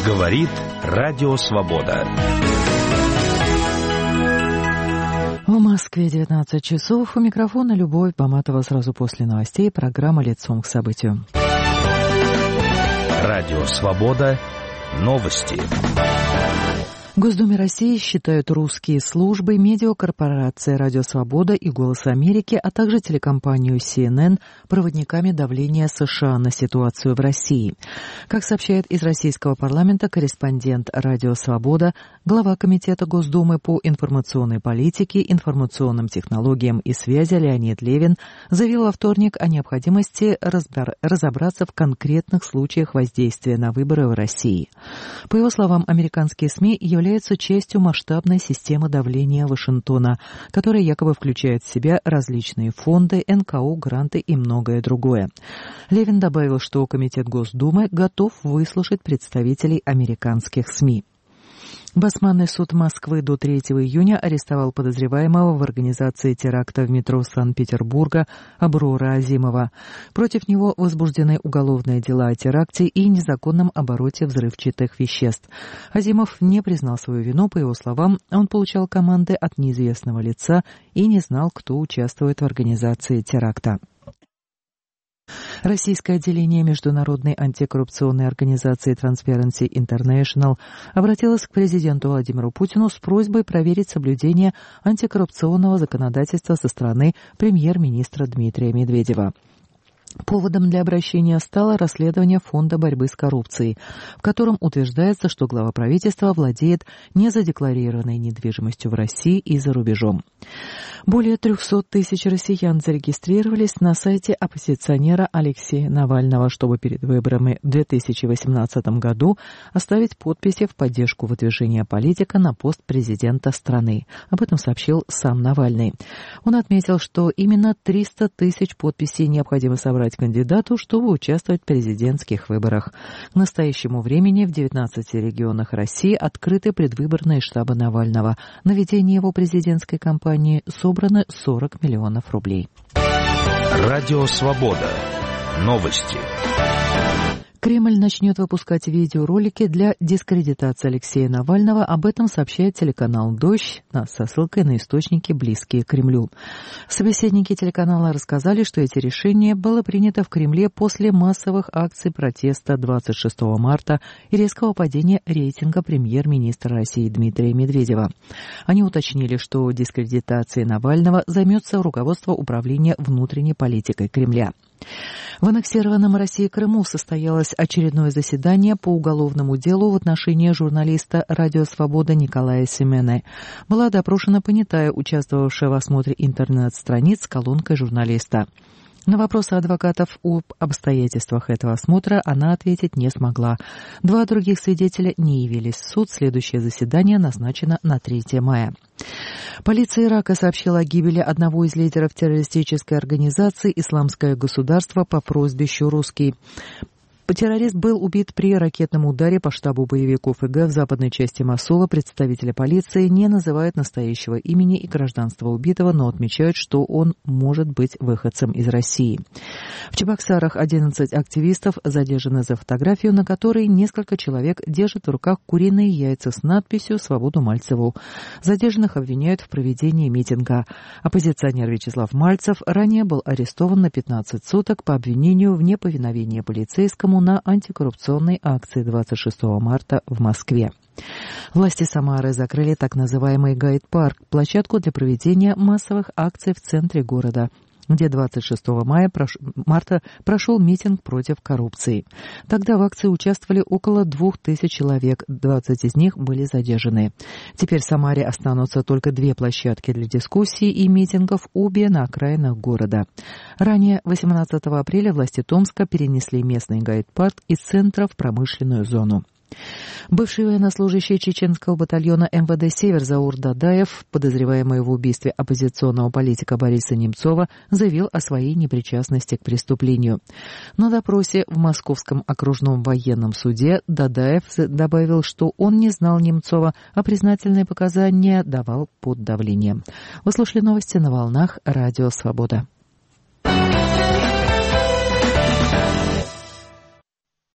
Говорит Радио Свобода. В Москве 19 часов. У микрофона Любовь Баматова. Сразу после новостей программа «Лицом к событию». Радио Свобода. Новости. В Госдуме России считают русские службы, медиакорпорация «Радио Свобода» и «Голос Америки», а также телекомпанию CNN проводниками давления США на ситуацию в России. Как сообщает из российского парламента корреспондент «Радио Свобода», глава Комитета Госдумы по информационной политике, информационным технологиям и связи Леонид Левин заявил во вторник о необходимости разобраться в конкретных случаях воздействия на выборы в России. По его словам, американские СМИ являются частью масштабной системы давления Вашингтона, которая якобы включает в себя различные фонды, НКО, гранты и многое другое. Левин добавил, что Комитет Госдумы готов выслушать представителей американских СМИ. Басманный суд Москвы до 3 июня арестовал подозреваемого в организации теракта в метро Санкт-Петербурга Аброра Азимова. Против него возбуждены уголовные дела о теракте и незаконном обороте взрывчатых веществ. Азимов не признал свою вину. По его словам, он получал команды от неизвестного лица и не знал, кто участвует в организации теракта. Российское отделение Международной антикоррупционной организации Transparency International обратилось к президенту Владимиру Путину с просьбой проверить соблюдение антикоррупционного законодательства со стороны премьер-министра Дмитрия Медведева. Поводом для обращения стало расследование Фонда борьбы с коррупцией, в котором утверждается, что глава правительства владеет незадекларированной недвижимостью в России и за рубежом. Более 300 тысяч россиян зарегистрировались на сайте оппозиционера Алексея Навального, чтобы перед выборами в 2018 году оставить подписи в поддержку выдвижения политика на пост президента страны. Об этом сообщил сам Навальный. Он отметил, что именно 300 тысяч подписей необходимо собрать кандидату, чтобы участвовать в президентских выборах. К настоящему времени в 19 регионах России открыты предвыборные штабы Навального. На ведение его президентской кампании собрано 40 миллионов рублей. Радио Свобода. Новости. Кремль начнет выпускать видеоролики для дискредитации Алексея Навального. Об этом сообщает телеканал «Дождь» со ссылкой на источники, близкие к Кремлю. Собеседники телеканала рассказали, что эти решения было принято в Кремле после массовых акций протеста 26 марта и резкого падения рейтинга премьер-министра России Дмитрия Медведева. Они уточнили, что дискредитацией Навального займется руководство управления внутренней политикой Кремля. В аннексированном России Крыму состоялось очередное заседание по уголовному делу в отношении журналиста «Радио Свобода» Николая Семены. Была допрошена понятая, участвовавшая в осмотре интернет-страниц с колонкой журналиста. На вопросы адвокатов об обстоятельствах этого осмотра она ответить не смогла. 2 других свидетеля не явились в суд. Следующее заседание назначено на 3 мая. Полиция Ирака сообщила о гибели одного из лидеров террористической организации «Исламское государство» по прозвищу «Русский». Террорист был убит при ракетном ударе по штабу боевиков ИГ в западной части Мосула. Представители полиции не называют настоящего имени и гражданства убитого, но отмечают, что он может быть выходцем из России. В Чебоксарах 11 активистов задержаны за фотографию, на которой несколько человек держат в руках куриные яйца с надписью «Свободу Мальцеву». Задержанных обвиняют в проведении митинга. Оппозиционер Вячеслав Мальцев ранее был арестован на 15 суток по обвинению в неповиновении полицейскому на антикоррупционной акции 26 марта в Москве. Власти Самары закрыли так называемый гайд-парк, площадку для проведения массовых акций в центре города, где 26 марта прошел митинг против коррупции. Тогда в акции участвовали около 2000 человек, 20 из них были задержаны. Теперь в Самаре останутся только 2 площадки для дискуссий и митингов, обе на окраинах города. Ранее, 18 апреля, власти Томска перенесли местный гайд-парк из центра в промышленную зону. Бывший военнослужащий чеченского батальона МВД «Север» Заур Дадаев, подозреваемый в убийстве оппозиционного политика Бориса Немцова, заявил о своей непричастности к преступлению. На допросе в Московском окружном военном суде Дадаев добавил, что он не знал Немцова, а признательные показания давал под давлением. Вы слушали новости на волнах Радио Свобода.